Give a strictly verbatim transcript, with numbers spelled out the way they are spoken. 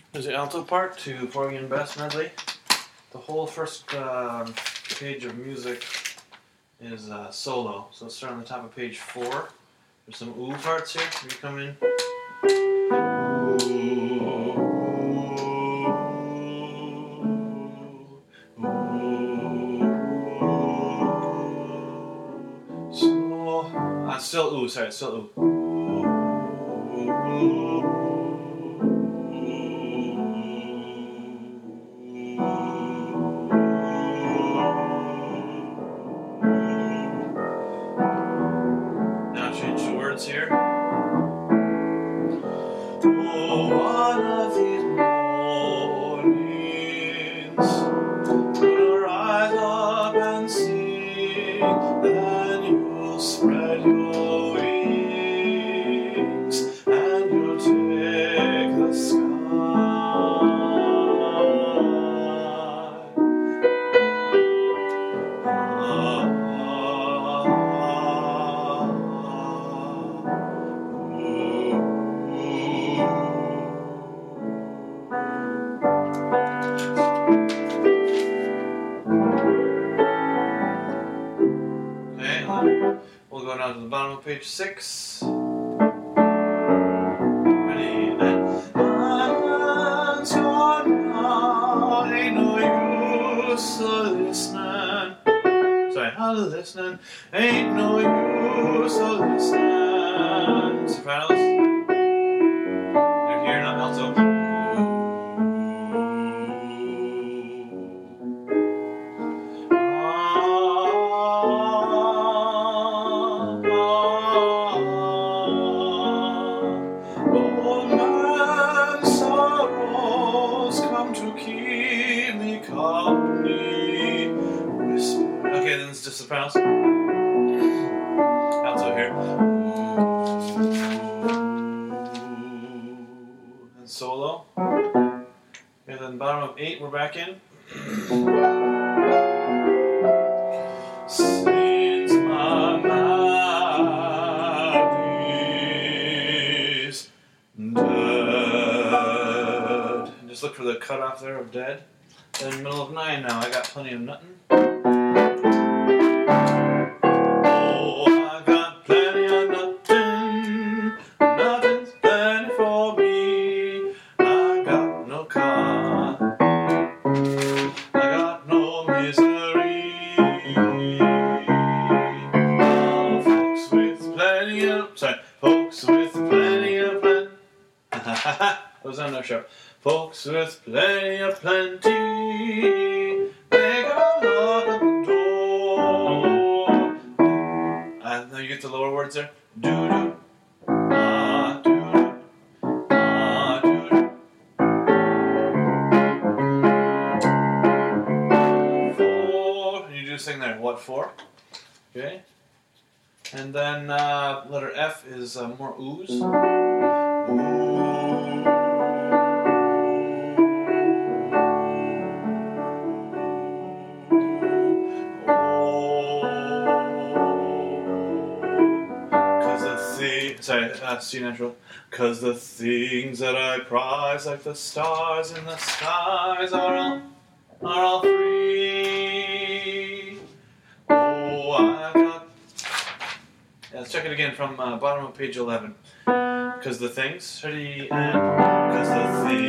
There's the alto part to Porgy and Bess medley. The whole first uh, page of music is uh, solo. So let's start on the top of page four. There's some ooh parts here. You come in. So, uh, still ooh, sorry, still ooh. Now change the words here. Oh, one of these mornings, put your eyes up and sing, then you'll spread your wings, and you'll take the sky. We'll go down to the bottom of page six. Ready? And hands gone now, ain't no use of listening. Sorry, how to listening? Ain't no use of listening. Sopranos. They're here, not alto. Okay, then it's just sopranos. Alto here. And solo. Okay, then bottom of eight, we're back in. Since my mind is dead. And just look for the cutoff there of dead. Then middle of nine now, I got plenty of nuttin'. Oh, I got plenty of nuttin', nuttin's plenty for me. I got no car, I got no misery. Oh, folks with plenty of, sorry, folks with plenty of plenty. That was on no show. Folks with plenty of plenty, they got knock at the door. And now you get the lower words there. Do do, ah do do, ah do do. Four, and you do sing there. What for? Okay. And then uh, letter F is uh, more oohs. Ooh. Sorry, uh, C natural. Cause the things that I prize, like the stars in the skies, are all, are all free. Oh, I got. Yeah, let's check it again from uh, bottom of page eleven. Cause the things, ready, and cause the